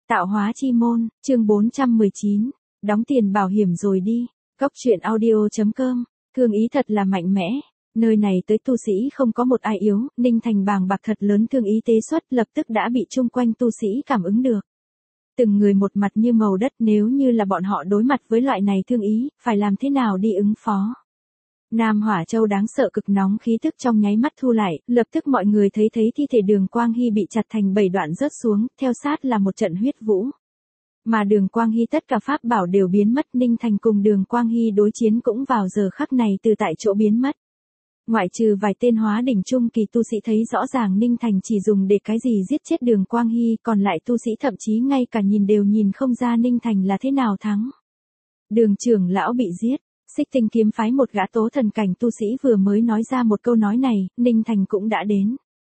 Tạo hóa chi môn, chương 419. Đóng tiền bảo hiểm rồi đi. Góc truyện audio.com. Thương ý thật là mạnh mẽ. Nơi này tới tu sĩ không có một ai yếu, Ninh Thành bàng bạc thật lớn thương ý tế xuất lập tức đã bị chung quanh tu sĩ cảm ứng được. Từng người một mặt như màu đất, nếu như là bọn họ đối mặt với loại này thương ý, phải làm thế nào đi ứng phó. Nam Hỏa Châu đáng sợ cực nóng khí tức trong nháy mắt thu lại, lập tức mọi người thấy thi thể Đường Quang Hy bị chặt thành 7 đoạn rớt xuống, theo sát là một trận huyết vũ. Mà Đường Quang Hy tất cả pháp bảo đều biến mất, Ninh Thành cùng Đường Quang Hy đối chiến cũng vào giờ khắc này từ tại chỗ biến mất. Ngoại trừ vài tên hóa đỉnh trung kỳ tu sĩ thấy rõ ràng Ninh Thành chỉ dùng để cái gì giết chết Đường Quang Hy, còn lại tu sĩ thậm chí ngay cả nhìn đều nhìn không ra Ninh Thành là thế nào thắng. Đường trưởng lão bị giết. Xích Tinh kiếm phái một gã tố thần cảnh tu sĩ vừa mới nói ra một câu nói này, Ninh Thành cũng đã đến.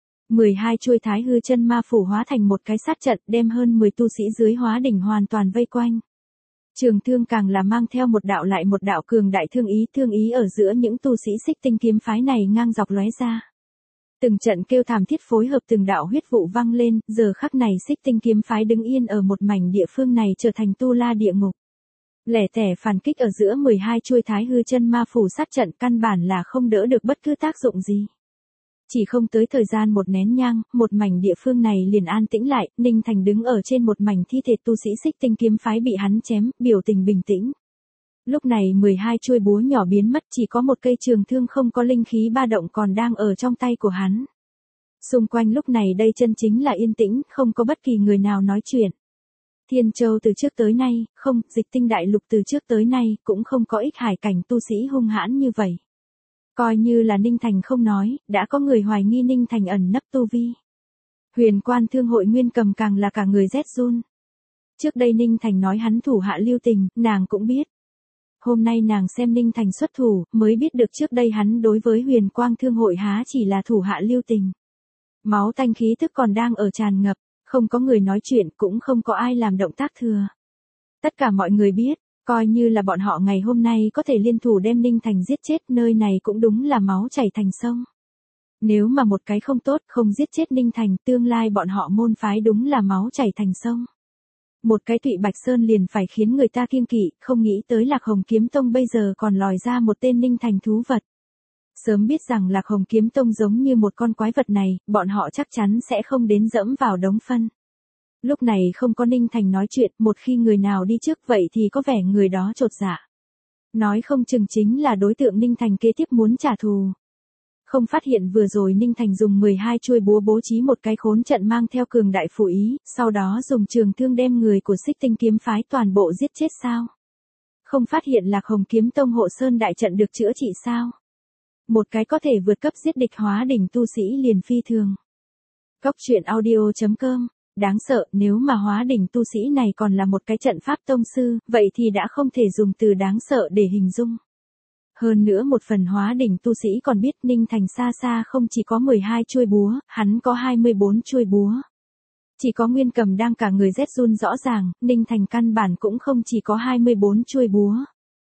12 chuôi thái hư chân ma phủ hóa thành một cái sát trận, đem hơn 10 tu sĩ dưới hóa đỉnh hoàn toàn vây quanh. Trường thương càng là mang theo một đạo lại một đạo cường đại thương ý ở giữa những tu sĩ Xích Tinh kiếm phái này ngang dọc lóe ra. Từng trận kêu thảm thiết phối hợp từng đạo huyết vụ vang lên, giờ khắc này Xích Tinh kiếm phái đứng yên ở một mảnh địa phương này trở thành tu la địa ngục. Lẻ tẻ phản kích ở giữa 12 chuôi thái hư chân ma phủ sát trận căn bản là không đỡ được bất cứ tác dụng gì. Chỉ không tới thời gian một nén nhang, một mảnh địa phương này liền an tĩnh lại, Ninh Thành đứng ở trên một mảnh thi thể tu sĩ Xích Tinh kiếm phái bị hắn chém, biểu tình bình tĩnh. Lúc này 12 chuôi búa nhỏ biến mất, chỉ có một cây trường thương không có linh khí ba động còn đang ở trong tay của hắn. Xung quanh lúc này đây chân chính là yên tĩnh, không có bất kỳ người nào nói chuyện. Thiên Châu từ trước tới nay, không, Dịch Tinh đại lục từ trước tới nay, cũng không có ích hải cảnh tu sĩ hung hãn như vậy. Coi như là Ninh Thành không nói, đã có người hoài nghi Ninh Thành ẩn nấp tu vi. Huyền Quan Thương hội Nguyên Cầm càng là cả người rét run. Trước đây Ninh Thành nói hắn thủ hạ lưu tình, nàng cũng biết. Hôm nay nàng xem Ninh Thành xuất thủ, mới biết được trước đây hắn đối với Huyền Quang Thương hội há chỉ là thủ hạ lưu tình. Máu tanh khí tức còn đang ở tràn ngập. Không có người nói chuyện, cũng không có ai làm động tác thừa. Tất cả mọi người biết, coi như là bọn họ ngày hôm nay có thể liên thủ đem Ninh Thành giết chết, nơi này cũng đúng là máu chảy thành sông. Nếu mà một cái không tốt, không giết chết Ninh Thành, tương lai bọn họ môn phái đúng là máu chảy thành sông. Một cái Thụy Bạch Sơn liền phải khiến người ta kiêng kỵ, không nghĩ tới Lạc Hồng Kiếm Tông bây giờ còn lòi ra một tên Ninh Thành thú vật. Sớm biết rằng Lạc Hồng Kiếm Tông giống như một con quái vật này, bọn họ chắc chắn sẽ không đến dẫm vào đống phân. Lúc này không có Ninh Thành nói chuyện, một khi người nào đi trước vậy thì có vẻ người đó chột dạ. Nói không chừng chính là đối tượng Ninh Thành kế tiếp muốn trả thù. Không phát hiện vừa rồi Ninh Thành dùng 12 chuôi búa bố trí một cái khốn trận mang theo cường đại phủ ý, sau đó dùng trường thương đem người của Xích Tinh kiếm phái toàn bộ giết chết sao? Không phát hiện Lạc Hồng Kiếm Tông hộ sơn đại trận được chữa trị sao? Một cái có thể vượt cấp giết địch hóa đỉnh tu sĩ liền phi thường. Góc truyện audio.com. Đáng sợ, nếu mà hóa đỉnh tu sĩ này còn là một cái trận pháp tông sư, vậy thì đã không thể dùng từ đáng sợ để hình dung. Hơn nữa một phần hóa đỉnh tu sĩ còn biết Ninh Thành xa xa không chỉ có 12 chuôi búa, hắn có 24 chuôi búa. Chỉ có Nguyên Cầm đang cả người rét run rõ ràng, Ninh Thành căn bản cũng không chỉ có 24 chuôi búa.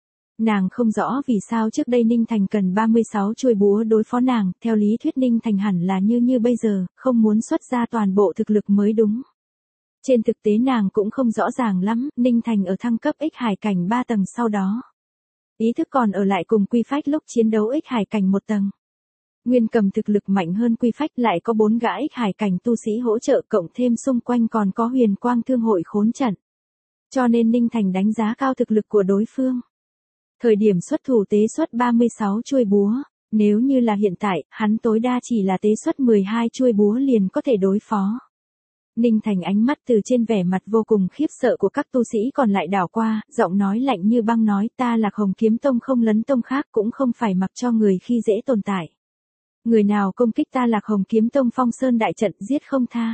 Nàng không rõ vì sao trước đây Ninh Thành cần 36 chuôi búa đối phó nàng, theo lý thuyết Ninh Thành hẳn là như bây giờ, không muốn xuất ra toàn bộ thực lực mới đúng. Trên thực tế nàng cũng không rõ ràng lắm, Ninh Thành ở thăng cấp ích hải cảnh 3 tầng sau đó. Ý thức còn ở lại cùng Quy Phách lúc chiến đấu ích hải cảnh 1 tầng. Nguyên Cầm thực lực mạnh hơn Quy Phách, lại có 4 gã ích hải cảnh tu sĩ hỗ trợ, cộng thêm xung quanh còn có Huyền Quang Thương hội khốn trận. Cho nên Ninh Thành đánh giá cao thực lực của đối phương. Thời điểm xuất thủ tế xuất 36 chuôi búa, nếu như là hiện tại, hắn tối đa chỉ là tế xuất 12 chuôi búa liền có thể đối phó. Ninh Thành ánh mắt từ trên vẻ mặt vô cùng khiếp sợ của các tu sĩ còn lại đảo qua, giọng nói lạnh như băng nói ta Lạc Hồng Kiếm Tông không lấn tông khác cũng không phải mặc cho người khi dễ tồn tại. Người nào công kích ta Lạc Hồng Kiếm Tông phong sơn đại trận giết không tha.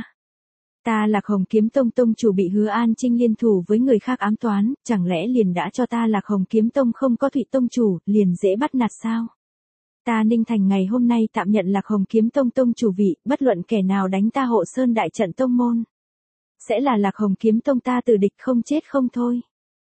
Ta Lạc Hồng Kiếm Tông tông chủ bị Hứa An Trinh liên thủ với người khác ám toán, chẳng lẽ liền đã cho ta Lạc Hồng Kiếm Tông không có Thụy tông chủ, liền dễ bắt nạt sao? Ta Ninh Thành ngày hôm nay tạm nhận Lạc Hồng Kiếm Tông tông chủ vị, bất luận kẻ nào đánh ta hộ sơn đại trận tông môn. Sẽ là Lạc Hồng Kiếm Tông ta tử địch không chết không thôi.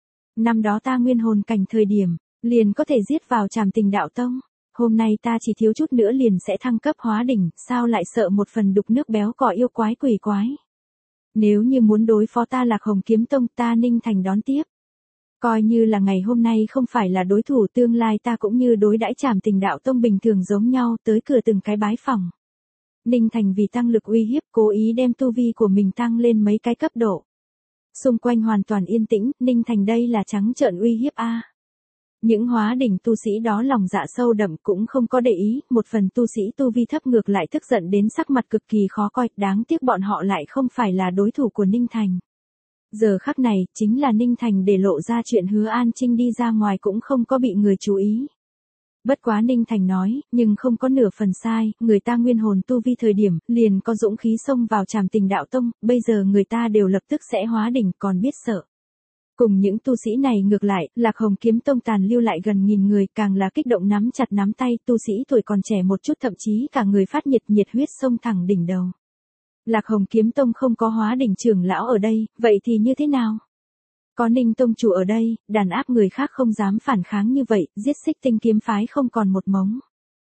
Năm đó ta nguyên hồn cảnh thời điểm, liền có thể giết vào Trảm Tình đạo tông. Hôm nay ta chỉ thiếu chút nữa liền sẽ thăng cấp hóa đỉnh, sao lại sợ một phần đục nước béo cỏ yêu quái quỷ quái. Nếu như muốn đối phó ta Lạc Hồng Kiếm Tông, ta Ninh Thành đón tiếp. Coi như là ngày hôm nay không phải là đối thủ, tương lai ta cũng như đối đãi Trảm Tình Đạo Tông bình thường giống nhau, tới cửa từng cái bái phòng. Ninh Thành vì tăng lực uy hiếp, cố ý đem tu vi của mình tăng lên mấy cái cấp độ. Xung quanh hoàn toàn yên tĩnh, Ninh Thành đây là trắng trợn uy hiếp a. Những hóa đỉnh tu sĩ đó lòng dạ sâu đậm cũng không có để ý, một phần tu sĩ tu vi thấp ngược lại tức giận đến sắc mặt cực kỳ khó coi, đáng tiếc bọn họ lại không phải là đối thủ của Ninh Thành. Giờ khắc này, chính là Ninh Thành để lộ ra chuyện Hứa An Trinh đi ra ngoài cũng không có bị người chú ý. Bất quá Ninh Thành nói, nhưng không có nửa phần sai, người ta nguyên hồn tu vi thời điểm, liền có dũng khí xông vào Trảm Tình Đạo Tông, bây giờ người ta đều lập tức sẽ hóa đỉnh còn biết sợ. Cùng những tu sĩ này ngược lại, Lạc Hồng Kiếm Tông tàn lưu lại gần 1000 người, càng là kích động nắm chặt nắm tay, tu sĩ tuổi còn trẻ một chút thậm chí cả người phát nhiệt huyết xông thẳng đỉnh đầu. Lạc Hồng Kiếm Tông không có hóa đỉnh trưởng lão ở đây, vậy thì như thế nào? Có Ninh Tông chủ ở đây, đàn áp người khác không dám phản kháng như vậy, giết Xích Tinh kiếm phái không còn một mống.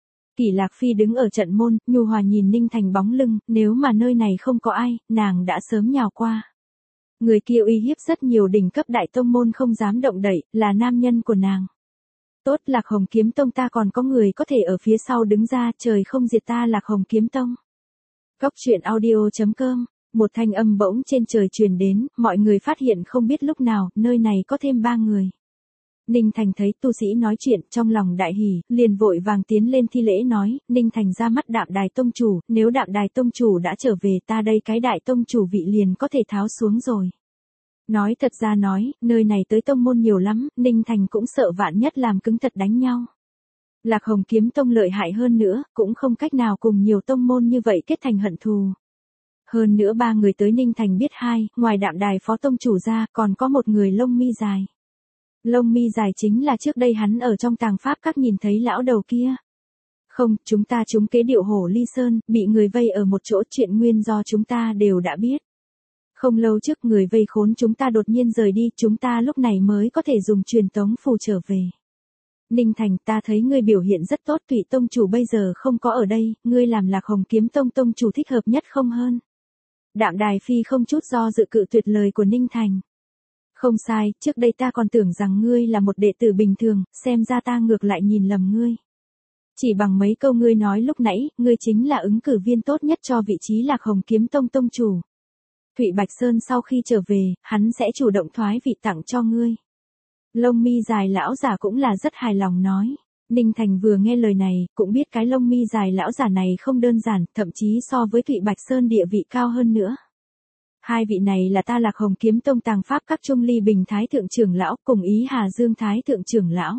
Kỷ Lạc Phi đứng ở trận môn, nhu hòa nhìn Ninh Thành bóng lưng, nếu mà nơi này không có ai, nàng đã sớm nhào qua. Người kia uy hiếp rất nhiều đỉnh cấp đại tông môn không dám động đậy, là nam nhân của nàng. Tốt, Lạc Hồng Kiếm Tông ta còn có người có thể ở phía sau đứng ra, trời không diệt ta Lạc Hồng Kiếm Tông. Cốc truyện audio.com, một thanh âm bỗng trên trời truyền đến, mọi người phát hiện không biết lúc nào, nơi này có thêm 3 người. Ninh Thành thấy tu sĩ nói chuyện, trong lòng đại hỉ, liền vội vàng tiến lên thi lễ nói, Ninh Thành ra mắt Đạm Đài Tông chủ, nếu Đạm Đài Tông chủ đã trở về ta đây cái đại tông chủ vị liền có thể tháo xuống rồi. Nói thật ra nói, nơi này tới tông môn nhiều lắm, Ninh Thành cũng sợ vạn nhất làm cứng thật đánh nhau. Lạc Hồng Kiếm Tông lợi hại hơn nữa, cũng không cách nào cùng nhiều tông môn như vậy kết thành hận thù. Hơn nữa 3 người tới Ninh Thành biết ngoài Đạm Đài phó tông chủ ra, còn có một người lông mi dài. Lông mi dài chính là trước đây hắn ở trong tàng pháp các nhìn thấy lão đầu kia. Không, chúng ta trúng kế điệu hổ ly sơn, bị người vây ở một chỗ, chuyện nguyên do chúng ta đều đã biết. Không lâu trước người vây khốn chúng ta đột nhiên rời đi, chúng ta lúc này mới có thể dùng truyền tống phù trở về. Ninh Thành, ta thấy ngươi biểu hiện rất tốt, Thủy tông chủ bây giờ không có ở đây, ngươi làm Lạc Hồng Kiếm Tông tông chủ thích hợp nhất không hơn. Đạm Đài Phi không chút do dự cự tuyệt lời của Ninh Thành. Không sai, trước đây ta còn tưởng rằng ngươi là một đệ tử bình thường, xem ra ta ngược lại nhìn lầm ngươi. Chỉ bằng mấy câu ngươi nói lúc nãy, ngươi chính là ứng cử viên tốt nhất cho vị trí Lạc Hồng Kiếm Tông tông chủ. Thụy Bạch Sơn sau khi trở về, hắn sẽ chủ động thoái vị tặng cho ngươi. Lông mi dài lão giả cũng là rất hài lòng nói. Ninh Thành vừa nghe lời này, cũng biết cái lông mi dài lão giả này không đơn giản, thậm chí so với Thụy Bạch Sơn địa vị cao hơn nữa. 2 vị này là ta Lạc Hồng Kiếm Tông tàng pháp các Trung Ly Bình Thái Thượng trưởng lão cùng Ý Hà Dương Thái Thượng trưởng lão.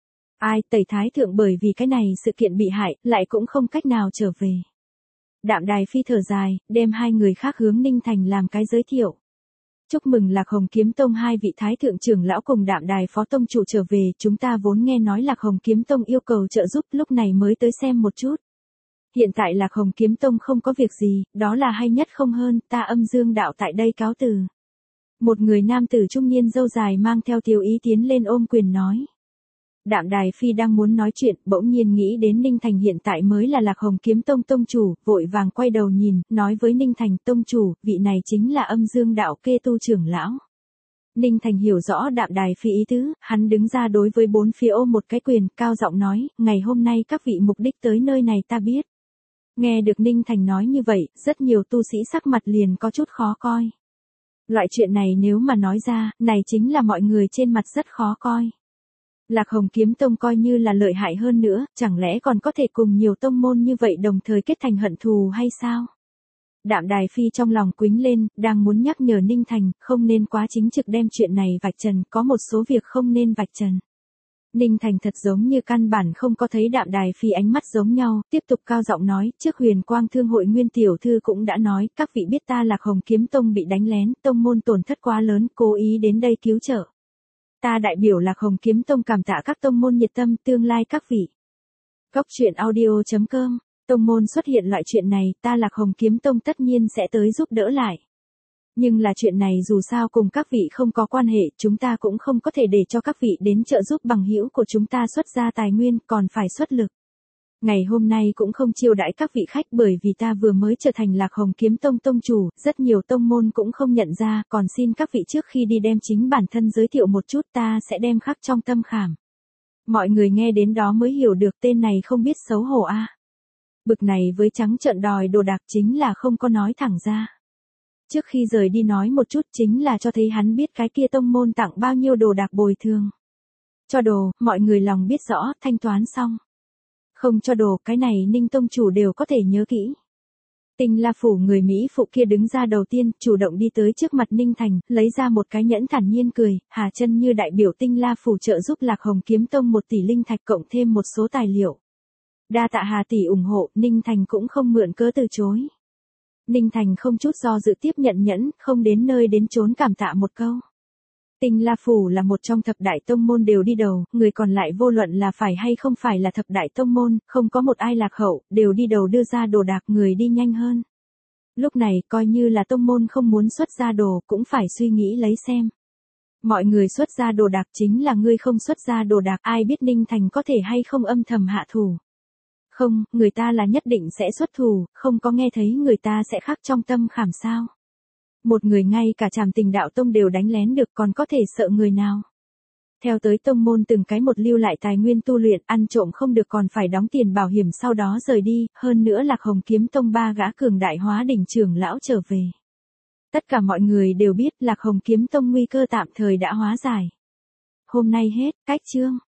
Tẩy Thái Thượng bởi vì cái này sự kiện bị hại, lại cũng không cách nào trở về. Đạm Đài Phi thở dài, đem 2 người khác hướng Ninh Thành làm cái giới thiệu. Chúc mừng Lạc Hồng Kiếm Tông 2 vị Thái Thượng trưởng lão cùng Đạm Đài phó tông chủ trở về, chúng ta vốn nghe nói Lạc Hồng Kiếm Tông yêu cầu trợ giúp, lúc này mới tới xem một chút. Hiện tại Lạc Hồng Kiếm Tông không có việc gì, đó là hay nhất không hơn, ta Âm Dương đạo tại đây cáo từ. Một người nam tử trung niên râu dài mang theo thiếu ý tiến lên ôm quyền nói. Đạm Đài Phi đang muốn nói chuyện, bỗng nhiên nghĩ đến Ninh Thành hiện tại mới là Lạc Hồng Kiếm Tông tông chủ, vội vàng quay đầu nhìn, nói với Ninh Thành, tông chủ, vị này chính là Âm Dương đạo Kê Tu trưởng lão. Ninh Thành hiểu rõ Đạm Đài Phi ý tứ, hắn đứng ra đối với 4 phía ôm một cái quyền, cao giọng nói, ngày hôm nay các vị mục đích tới nơi này ta biết. Nghe được Ninh Thành nói như vậy, rất nhiều tu sĩ sắc mặt liền có chút khó coi. Loại chuyện này nếu mà nói ra, này chính là mọi người trên mặt rất khó coi. Lạc Hồng Kiếm Tông coi như là lợi hại hơn nữa, chẳng lẽ còn có thể cùng nhiều tông môn như vậy đồng thời kết thành hận thù hay sao? Đạm Đài Phi trong lòng quýnh lên, đang muốn nhắc nhở Ninh Thành, không nên quá chính trực đem chuyện này vạch trần, có một số việc không nên vạch trần. Ninh Thành thật giống như căn bản không có thấy Đạm Đài Phi ánh mắt giống nhau, tiếp tục cao giọng nói, trước Huyền Quang Thương hội Nguyên tiểu thư cũng đã nói, các vị biết ta Lạc Hồng Kiếm Tông bị đánh lén, tông môn tổn thất quá lớn, cố ý đến đây cứu trợ. Ta đại biểu Lạc Hồng Kiếm Tông cảm tạ các tông môn nhiệt tâm, tương lai các vị. Cốc truyện audio.com, tông môn xuất hiện loại chuyện này, ta Lạc Hồng Kiếm Tông tất nhiên sẽ tới giúp đỡ lại. Nhưng là chuyện này dù sao cùng các vị không có quan hệ, chúng ta cũng không có thể để cho các vị đến trợ giúp bằng hữu của chúng ta xuất ra tài nguyên, còn phải xuất lực. Ngày hôm nay cũng không chiêu đãi các vị khách bởi vì ta vừa mới trở thành Lạc Hồng Kiếm Tông tông chủ, rất nhiều tông môn cũng không nhận ra, còn xin các vị trước khi đi đem chính bản thân giới thiệu một chút, ta sẽ đem khắc trong tâm khảm. Mọi người nghe đến đó mới hiểu được tên này không biết xấu hổ a. Bực này với trắng trợn đòi đồ đạc chính là không có nói thẳng ra. Trước khi rời đi nói một chút chính là cho thấy hắn biết cái kia tông môn tặng bao nhiêu đồ đạc bồi thường. Cho đồ, mọi người lòng biết rõ, thanh toán xong. Không cho đồ, cái này Ninh tông chủ đều có thể nhớ kỹ. Tinh La phủ người Mỹ phụ kia đứng ra đầu tiên, chủ động đi tới trước mặt Ninh Thành, lấy ra một cái nhẫn thản nhiên cười, Hà Chân Như đại biểu Tinh La phủ trợ giúp Lạc Hồng Kiếm Tông 1 tỷ linh thạch cộng thêm một số tài liệu. Đa tạ Hà tỷ ủng hộ, Ninh Thành cũng không mượn cớ từ chối. Ninh Thành không chút do dự tiếp nhận nhẫn, không đến nơi đến chốn cảm tạ một câu. Tinh La phủ là một trong thập đại tông môn đều đi đầu, người còn lại vô luận là phải hay không phải là thập đại tông môn, không có một ai lạc hậu, đều đi đầu đưa ra đồ đạc, người đi nhanh hơn. Lúc này, coi như là tông môn không muốn xuất ra đồ, cũng phải suy nghĩ lấy xem. Mọi người xuất ra đồ đạc chính là ngươi không xuất ra đồ đạc, ai biết Ninh Thành có thể hay không âm thầm hạ thủ. Không, người ta là nhất định sẽ xuất thủ, không có nghe thấy người ta sẽ khắc trong tâm khảm sao. Một người ngay cả Trảm Tình đạo tông đều đánh lén được, còn có thể sợ người nào. Theo tới tông môn từng cái một lưu lại tài nguyên tu luyện, ăn trộm không được còn phải đóng tiền bảo hiểm sau đó rời đi, hơn nữa Lạc Hồng Kiếm Tông 3 gã cường đại hóa đỉnh trưởng lão trở về. Tất cả mọi người đều biết Lạc Hồng Kiếm Tông nguy cơ tạm thời đã hóa giải. Hôm nay hết, cách chương.